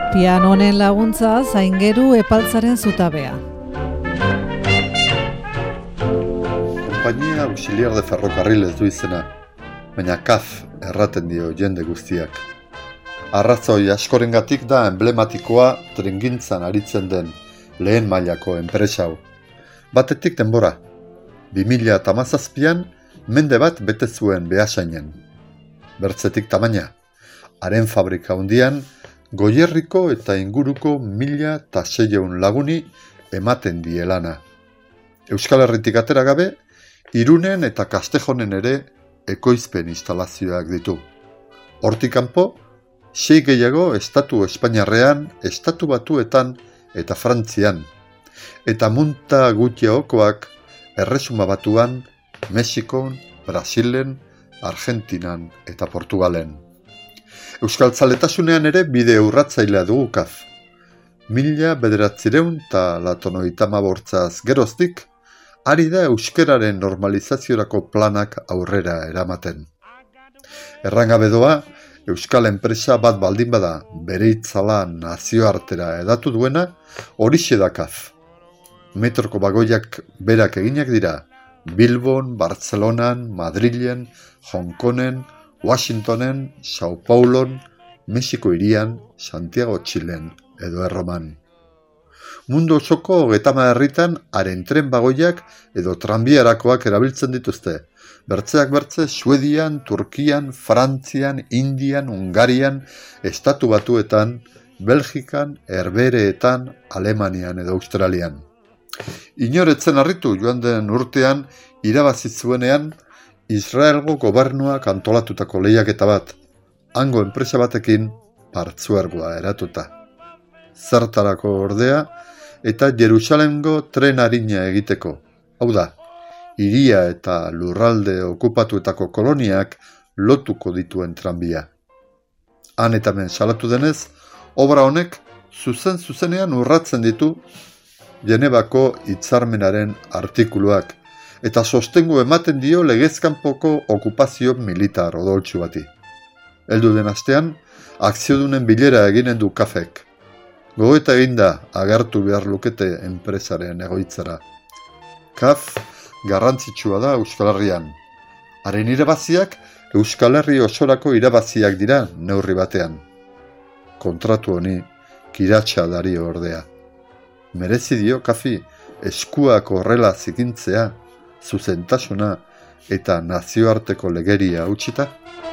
Piano honen laguntza zaingeru epaltzaren zutabea. Kompainia Auxiliar de Ferrocarril ez du izena, baina CAF erraten dio jende guztiak. Arrazoi askorengatik da emblematikoa trengintzan aritzen den lehen mailako enpresa hau. Batetik denbora, 2017an mende bat bete zuen Beasainen. Bertzetik tamaina, haren fabrika hundian, Goierriko eta inguruko 1.600 laguni ematen die lana. Euskal Herritik atera gabe, Irunen eta Kastejonen ere ekoizpen instalazioak ditu. Hortik kanpo, 6 gehiago estatu Espainiarrean, estatu Batuetan eta Frantzian, eta munta gutxiagokoak Erresuma Batuan, Mexikon, Brasilen, Argentinan eta Portugalen. Euskaltzaletasunean ere bide urratzailea dugu CAF. 1995 geroztik, ari da euskeraren normalizaziorako planak aurrera eramaten. Errangabe doa, euskal enpresa bat baldin bada bere itzala nazioartera edatu duena, horixe da CAF. Metroko bagoiak berak eginak dira, Bilbon, Bartzelonan, Madrilen, Hongkonen, Washingtonen, Sao Paulon, Mexiko hirian, Santiago Txilen edo Erroman. Mundu osoko 30 herritan haren tren bagoiak edo tranbiarakoak erabiltzen dituzte. Bertzeak bertze Suedian, Turkian, Frantzian, Indian, Hungarian, Estatu Batuetan, Belgikan, Herbehereetan, Alemanian edo Australian. Inoretzen harritu joan den urtean irabazi zuenean Israelgo gobernuak antolatutako lehiaketa bat, hango enpresa batekin partzuergoa eratuta. Zertarako ordea eta Jerusalemgo tren arina egiteko. Hau da, hiria eta lurralde okupatuetako koloniak lotuko dituen tranbia. Han eta hemen salatu denez, obra honek zuzenean urratzen ditu Genevako hitzarmenaren artikuluak, eta sostengu ematen dio legezkanpoko okupazio militar odoltsu bati. Heldu den astean, akziodunen bilera eginen du CAFek. Gogoeta eginda agertu behar lukete enpresaren egoitzara. CAF garrantzitsua da Euskal Herrian. Haren irabaziak Euskal Herri osorako irabaziak dira neurri batean. Kontratu honi kiratsa dario ordea. Merezi dio CAFi eskuak horrela zikintzea, zuzentasuna eta nazioarteko legeria utzita?